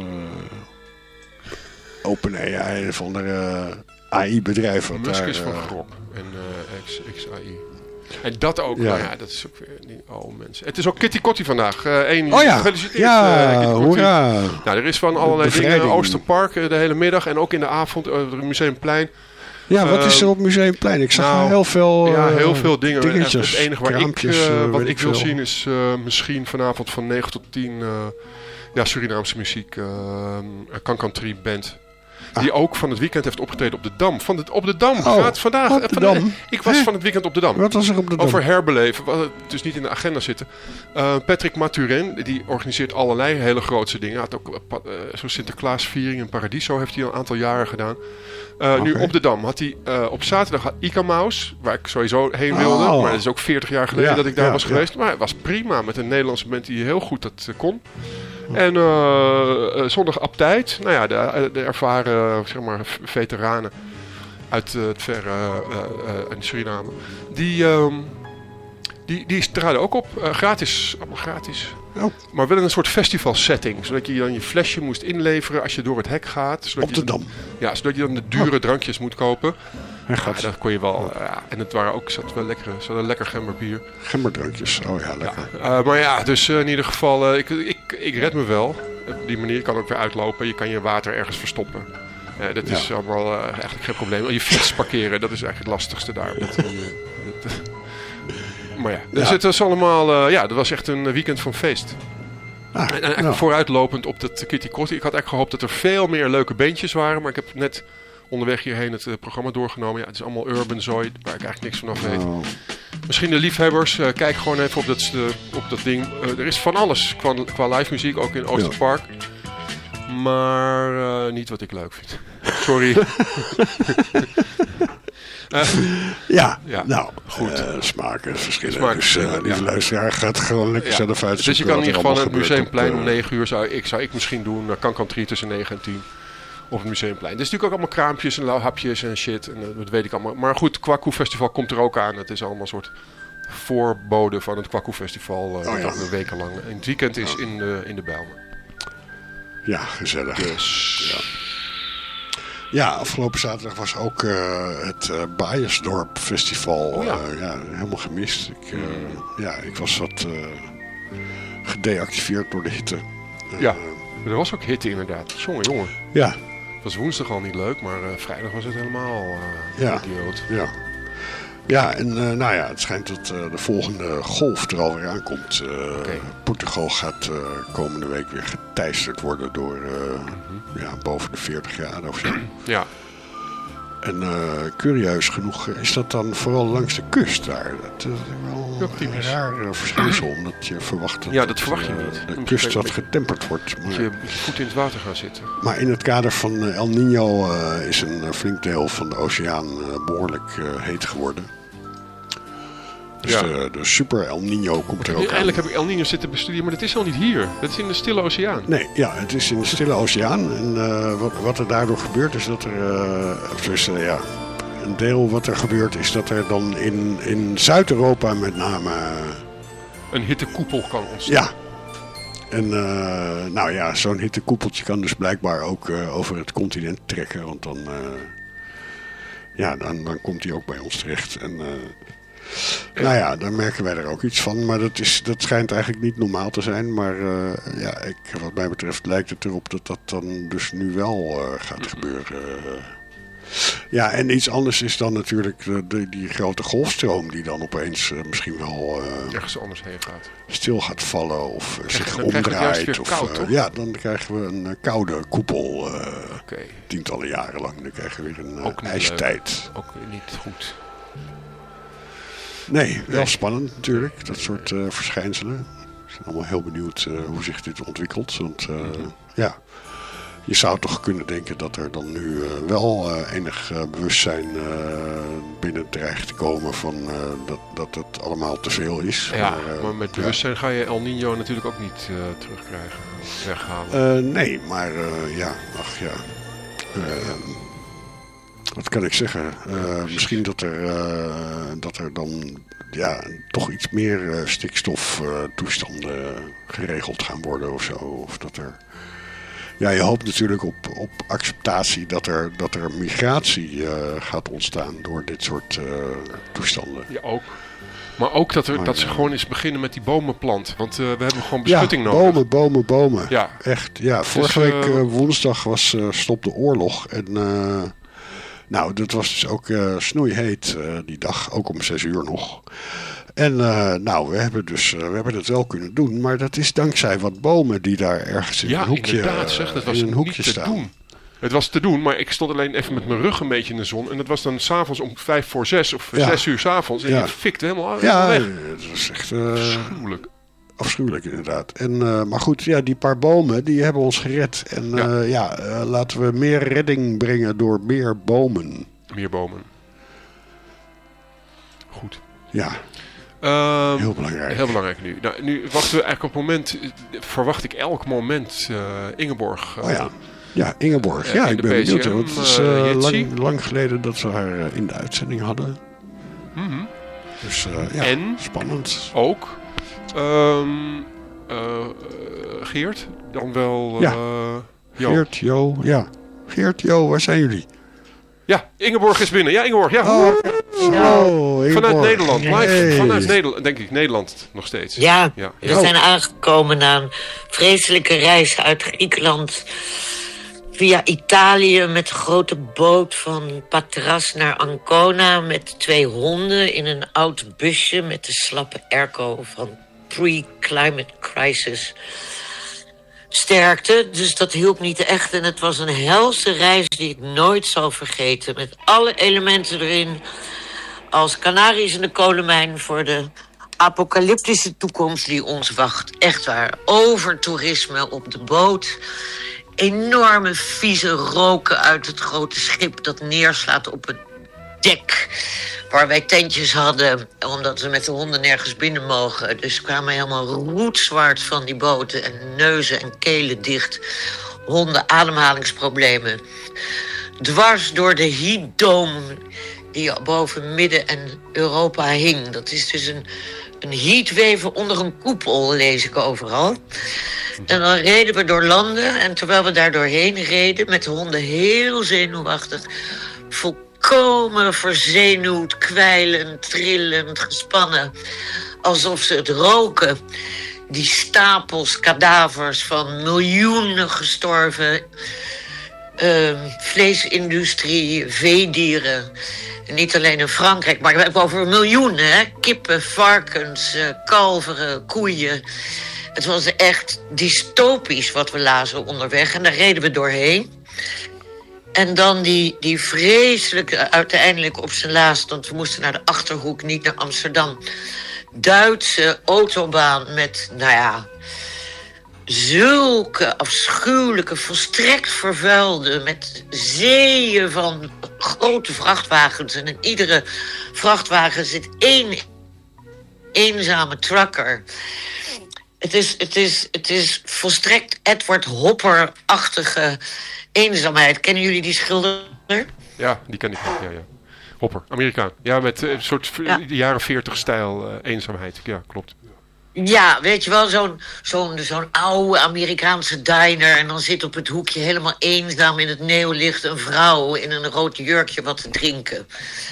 OpenAI, een of andere AI-bedrijf. Musk is van Grok en XAI. En dat ook, dat is ook weer... mensen. Het is ook Kitty Kotti vandaag. Gefeliciteerd. Hoera. Nou, er is van allerlei dingen. Oosterpark de hele middag en ook in de avond het Museumplein. Ja, wat is er op Museumplein? Ik zag heel veel dingen. Dingetjes, het enige wat ik wil zien is misschien vanavond van 9 tot 10... Ja, Surinaamse muziek. Country band. Die ook van het weekend heeft opgetreden op de Dam. Op de Dam. Vandaag. Op de Dam. Ik was van het weekend op de Dam. Wat was er op de Dam? Over herbeleven. Wat dus niet in de agenda zitten. Patrick Maturin, die organiseert allerlei hele grootse dingen. Hij had ook zo'n Sinterklaasviering in Paradiso heeft hij al een aantal jaren gedaan. Nu op de Dam had hij op zaterdag Ika Maus, waar ik sowieso heen wilde. Maar dat is ook 40 jaar geleden dat ik daar was geweest. Maar het was prima met een Nederlandse band die heel goed dat kon. En zondag Abtijd, nou ja, de ervaren zeg maar, veteranen uit het verre in Suriname. Die traden ook op, gratis, allemaal gratis. Oh. Maar wel in een soort festival setting, zodat je dan je flesje moest inleveren als je door het hek gaat. Op de Dam. Ja, zodat je dan de dure drankjes moet kopen. Ja, dat kon je wel. En het waren ook, zat een lekker gemberbier. Gemberdrankjes, oh ja, lekker. Ja. Maar ja, dus in ieder geval, ik red me wel. Op die manier kan ook weer uitlopen. Je kan je water ergens verstoppen. Dat is allemaal eigenlijk geen probleem. Je fiets parkeren, dat is eigenlijk het lastigste daar. Maar ja, dus het was allemaal, dat was echt een weekend van feest. En vooruitlopend op dat Kitty Kotti. Ik had echt gehoopt dat er veel meer leuke bandjes waren. Maar ik heb net onderweg hierheen het programma doorgenomen. Ja, het is allemaal urban zooi, waar ik eigenlijk niks vanaf weet. Misschien de liefhebbers, kijk gewoon even op dat ding. Er is van alles qua live muziek, ook in Oosterpark. Maar niet wat ik leuk vind. Sorry. Nou, goed. Smaken verschillen. Dus lieve luisteraar, gaat gewoon lekker zelf uit. Dus je kan in ieder geval het Museumplein om 9 uur zou ik misschien doen. Country tussen 9 en 10. Op het Museumplein. Er is natuurlijk ook allemaal kraampjes en hapjes en shit. En dat weet ik allemaal. Maar goed, Kwaku Festival komt er ook aan. Het is allemaal een soort voorbode van het Kwaku Festival. Dat wekenlang. En het weekend is in de Bijlmer. Ja, gezellig. Dus... Ja, afgelopen zaterdag was ook het Baiersdorp Festival. Helemaal gemist. Ik was wat gedeactiveerd door de hitte. Er was ook hitte inderdaad. Jongen. Ja. Het was woensdag al niet leuk, maar vrijdag was het helemaal idioot. Ja, en het schijnt dat de volgende golf er alweer aankomt. Portugal gaat komende week weer geteisterd worden door boven de 40 graden of zo. Ja. En curieus genoeg is dat dan vooral langs de kust daar. Dat is wel een raar verschijnsel, omdat je verwacht dat, verwacht je niet. De kust wat getemperd wordt. Maar je goed in het water gaan zitten. Maar in het kader van El Niño is een flink deel van de oceaan behoorlijk heet geworden. Dus de super El Niño komt er ook aan. Eindelijk heb ik El Niño zitten bestuderen, maar dat is al niet hier. Dat is in de Stille Oceaan. Nee, het is in de Stille Oceaan. En wat er daardoor gebeurt is dat er... een deel wat er gebeurt is dat er dan in Zuid-Europa met name... een hittekoepel kan ontstaan. Ja. En zo'n hittekoepeltje kan dus blijkbaar ook over het continent trekken. Want dan komt hij ook bij ons terecht. En... daar merken wij er ook iets van. Maar dat schijnt eigenlijk niet normaal te zijn. Maar wat mij betreft lijkt het erop dat dat dan dus nu wel gaat gebeuren. Ja, en iets anders is dan natuurlijk die grote golfstroom die dan opeens misschien wel ergens anders heen gaat. Stil gaat vallen of zich omdraait. Dan krijgen we een koude koepel. Tientallen jaren lang. Dan krijgen we weer een ijstijd. Ook niet goed. Nee, wel spannend natuurlijk, dat soort verschijnselen. We zijn allemaal heel benieuwd hoe zich dit ontwikkelt. Want je zou toch kunnen denken dat er dan nu wel enig bewustzijn binnen dreigt te komen van dat het allemaal te veel is. Ja, maar met bewustzijn ga je El Niño natuurlijk ook niet terugkrijgen, weghalen. Nee, maar wat kan ik zeggen? Misschien dat er dan toch iets meer stikstoftoestanden geregeld gaan worden of zo. Of dat er... Ja, je hoopt natuurlijk op acceptatie dat er migratie gaat ontstaan door dit soort toestanden. Ja, ook. Maar ook dat ze gewoon eens beginnen met die bomenplant. Want we hebben gewoon beschutting nodig. Bomen. Ja. Echt, ja. Vorige week woensdag stop de oorlog. En dat was dus ook snoeiheet die dag. Ook om 6 uur nog. En we hebben het wel kunnen doen. Maar dat is dankzij wat bomen die daar ergens in een hoekje, inderdaad, zeg, dat was in een hoekje niet te staan. doen. Het was te doen, maar ik stond alleen even met mijn rug een beetje in de zon. En dat was dan 's avonds om 5:45 of 6 uur 's avonds. En het fikte helemaal weg. Dat was echt afschuwelijk. Afschuwelijk, inderdaad. En, maar goed, die paar bomen, die hebben ons gered. En laten we meer redding brengen door meer bomen. Meer bomen. Goed. Ja. Heel belangrijk. Heel belangrijk nu. Nou, nu wachten we eigenlijk op het moment, verwacht ik elk moment Ingeborg. Ja, Ingeborg. Ja, ik ben benieuwd. Want het is lang geleden dat we haar in de uitzending hadden. Mm-hmm. Dus en spannend. Ook Geert, dan wel Jo. Geert, Jo, ja. Geert, Jo, waar zijn jullie? Ja, Ingeborg is binnen. Ja, Ingeborg, ja. Ingeborg. Vanuit Nederland, live. Vanuit Nederland, denk ik, Nederland nog steeds. Ja, we zijn aangekomen na een vreselijke reis uit Griekenland via Italië met een grote boot van Patras naar Ancona met 2 honden in een oud busje met de slappe airco van pre-climate crisis sterkte. Dus dat hielp niet echt en het was een helse reis die ik nooit zal vergeten. Met alle elementen erin als kanaries in de kolenmijn voor de apocalyptische toekomst die ons wacht. Echt waar. Overtoerisme op de boot. Enorme vieze roken uit het grote schip dat neerslaat op het dek. Waar wij tentjes hadden, omdat we met de honden nergens binnen mogen. Dus kwamen helemaal roetzwart van die boten en neuzen en kelen dicht. Honden ademhalingsproblemen. Dwars door de heatdome die boven Midden- en Europa hing. Dat is dus een heatwave onder een koepel, lees ik overal. En dan reden we door landen. En terwijl we daar doorheen reden, met de honden heel zenuwachtig, volkomen verzenuwd, kwijlend, trillend, gespannen. Alsof ze het roken. Die stapels kadavers van miljoenen gestorven vleesindustrie, veedieren. En niet alleen in Frankrijk, maar we hebben over miljoenen. Hè? Kippen, varkens, kalveren, koeien. Het was echt dystopisch wat we lazen onderweg. En daar reden we doorheen. En dan die vreselijke, uiteindelijk op zijn laatst, want we moesten naar de Achterhoek, niet naar Amsterdam. Duitse autobaan met, zulke afschuwelijke, volstrekt vervuilde, met zeeën van grote vrachtwagens. En in iedere vrachtwagen zit 1 eenzame trucker. Het is volstrekt Edward Hopper-achtige eenzaamheid. Kennen jullie die schilder? Ja, die ken ik wel. Ja. Hopper, Amerikaan. Ja, met een soort jaren 40-stijl eenzaamheid. Ja, klopt. Ja, weet je wel, zo'n oude Amerikaanse diner. En dan zit op het hoekje helemaal eenzaam in het neonlicht een vrouw in een rood jurkje wat te drinken.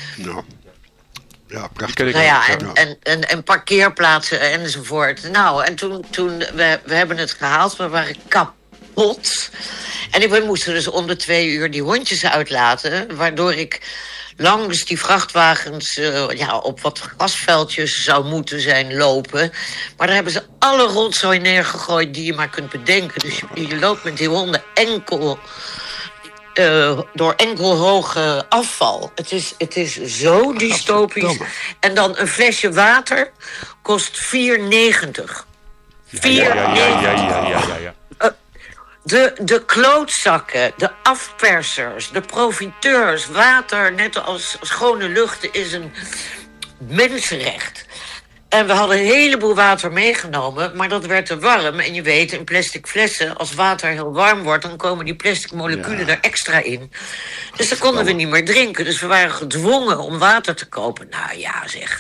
Ja, prachtig. En parkeerplaatsen enzovoort. Nou, en toen we hebben het gehaald, we waren kapot. En we moesten dus om de 2 uur die hondjes uitlaten, waardoor ik langs die vrachtwagens op wat grasveldjes zou moeten zijn lopen. Maar daar hebben ze alle rotzooi neergegooid die je maar kunt bedenken. Dus je loopt met die honden door enkel hoge afval. Het is zo dystopisch. En dan een flesje water kost €4,90. Ja. De klootzakken, de afpersers, de profiteurs, water, net als schone lucht, is een mensenrecht. En we hadden een heleboel water meegenomen, maar dat werd te warm. En je weet, in plastic flessen, als water heel warm wordt, dan komen die plastic moleculen er extra in. Dus dan konden we niet meer drinken. Dus we waren gedwongen om water te kopen. Nou ja, zeg.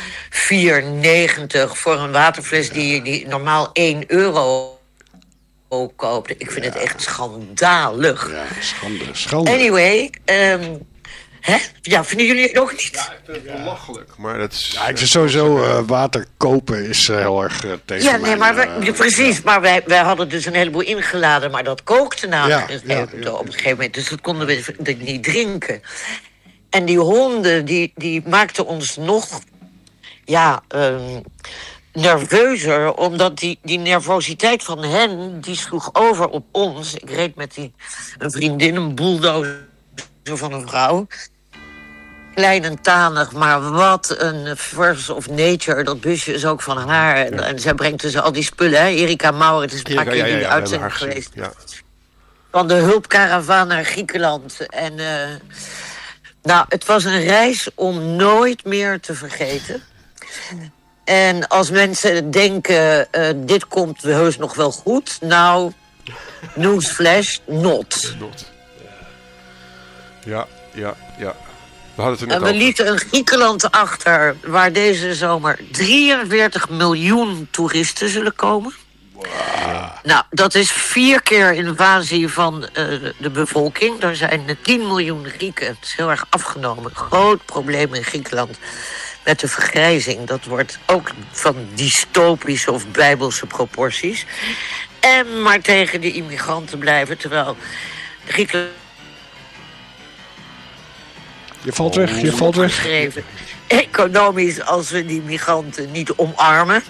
€4,90 voor een waterfles die normaal €1 koopt. Ik vind het echt schandalig. Ja, schande. Anyway, ja, vinden jullie het ook niet? Ja, ik vind het belachelijk. Maar dat is... Ja, ik vind sowieso water kopen is heel erg tegen ja, nee, maar precies. Maar wij hadden dus een heleboel ingeladen, maar dat kookte op een gegeven moment. Dus dat konden we niet drinken. En die honden, die maakten ons nog nerveuzer, omdat die nervositeit van hen, die sloeg over op ons. Ik reed met een vriendin, een bulldozer van een vrouw. Klein en tanig, maar wat een force of nature. Dat busje is ook van haar. En zij brengt dus al die spullen, hè. Erika Maurer, het is een paar keer in de uitzending geweest. Ja. Van de hulpkaravaan naar Griekenland. En het was een reis om nooit meer te vergeten. En als mensen denken, dit komt heus nog wel goed. Nou, newsflash, not. Ja. We hadden het er net en we lieten een Griekenland achter waar deze zomer 43 miljoen toeristen zullen komen. Wow. Nou, dat is 4 keer invasie van de bevolking. Er zijn 10 miljoen Grieken. Het is heel erg afgenomen. Groot probleem in Griekenland met de vergrijzing. Dat wordt ook van dystopische of bijbelse proporties. En maar tegen de immigranten blijven, terwijl de Griekenland... Je valt weg. Geschreven. Economisch, als we die migranten niet omarmen.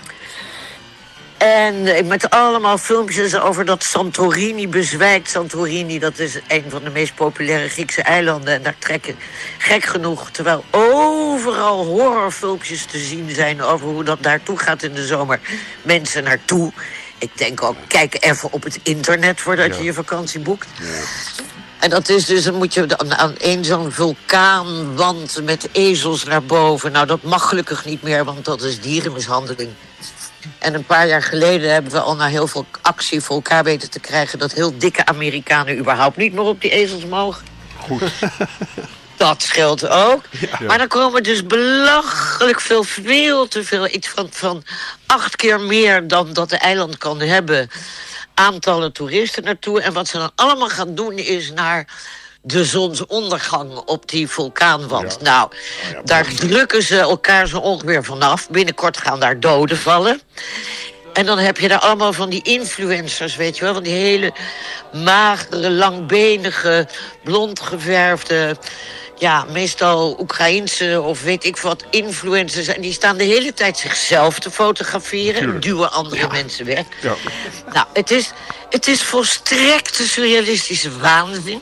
En met allemaal filmpjes over dat Santorini bezwijkt. Santorini, dat is een van de meest populaire Griekse eilanden. En daar trekken, gek genoeg, terwijl overal horrorfilmpjes te zien zijn over hoe dat daartoe gaat in de zomer, mensen naartoe. Ik denk ook, kijk even op het internet voordat je je vakantie boekt. Ja. En dat is dus, dan moet je aan zo'n vulkaanwand met ezels naar boven. Nou, dat mag gelukkig niet meer, want dat is dierenmishandeling. En een paar jaar geleden hebben we al na heel veel actie voor elkaar weten te krijgen dat heel dikke Amerikanen überhaupt niet meer op die ezels mogen. Goed. Dat scheelt ook. Ja. Maar dan komen dus belachelijk veel te veel. Iets van 8 keer meer dan dat de eiland kan hebben. Aantallen toeristen naartoe. En wat ze dan allemaal gaan doen is naar de zonsondergang op die vulkaanwand. Ja. Nou, daar drukken ze elkaar zo ongeveer vanaf. Binnenkort gaan daar doden vallen. En dan heb je daar allemaal van die influencers, weet je wel. Van die hele magere, langbenige, blond geverfde, meestal Oekraïense of weet ik wat, influencers. En die staan de hele tijd zichzelf te fotograferen. En duwen andere mensen weg. Ja. Nou, het is volstrekte surrealistische waanzin.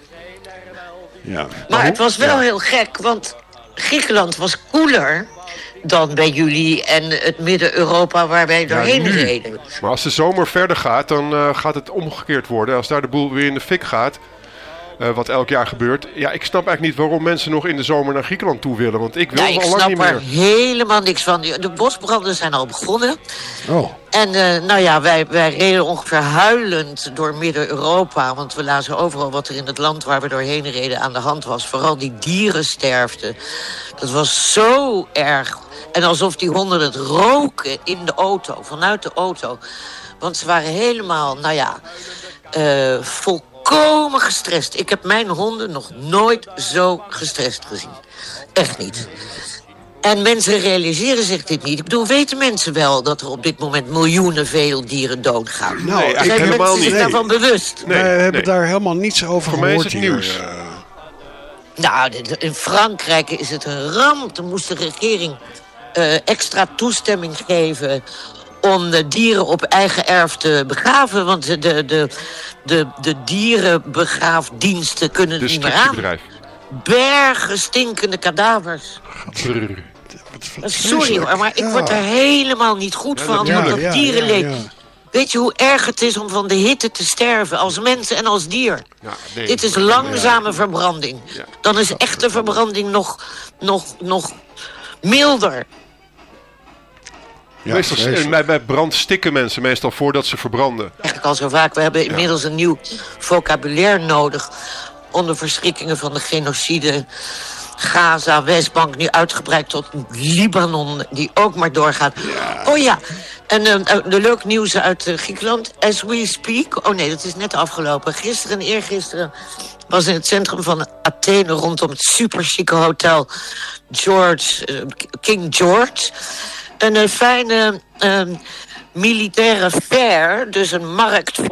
Ja. Maar het was wel heel gek, want Griekenland was koeler dan bij jullie en het Midden-Europa waar wij doorheen reden. Maar als de zomer verder gaat, dan gaat het omgekeerd worden. Als daar de boel weer in de fik gaat, wat elk jaar gebeurt. Ja, ik snap eigenlijk niet waarom mensen nog in de zomer naar Griekenland toe willen. Want ik wil al lang niet meer. Ik snap er helemaal niks van. De bosbranden zijn al begonnen. Oh. En wij reden ongeveer huilend door Midden-Europa. Want we lazen overal wat er in het land waar we doorheen reden aan de hand was. Vooral die dierensterfte. Dat was zo erg. En alsof die honden het roken in de auto, vanuit de auto. Want ze waren helemaal, volkomen gestrest. Ik heb mijn honden nog nooit zo gestrest gezien. Echt niet. En mensen realiseren zich dit niet. Ik bedoel, weten mensen wel dat er op dit moment miljoenen veeldieren doodgaan? Nou, zijn mensen zich daarvan bewust? Nee, we hebben daar helemaal niets over gehoord. Voor mij is het nieuws. Nou, in Frankrijk is het een ramp. Dan moest de regering extra toestemming geven om de dieren op eigen erf te begraven. Want de dierenbegraafdiensten kunnen het niet meer aan. Bergen stinkende kadavers. Sorry hoor, maar ik word er helemaal niet goed van. Dat dierenleed. Weet je hoe erg het is om van de hitte te sterven, als mens en als dier? Dit is langzame verbranding. Dan is echte verbranding nog milder. Ja, bij brand stikken mensen meestal voordat ze verbranden. Eigenlijk al zo vaak. We hebben inmiddels een nieuw vocabulaire nodig onder verschrikkingen van de genocide. Gaza, Westbank, nu uitgebreid tot Libanon, die ook maar doorgaat. Ja. Oh ja, en de leuk nieuws uit Griekenland. As we speak. Oh nee, dat is net afgelopen. Gisteren en eergisteren was in het centrum van Athene rondom het superchique hotel King George een fijne militaire fair, dus een markt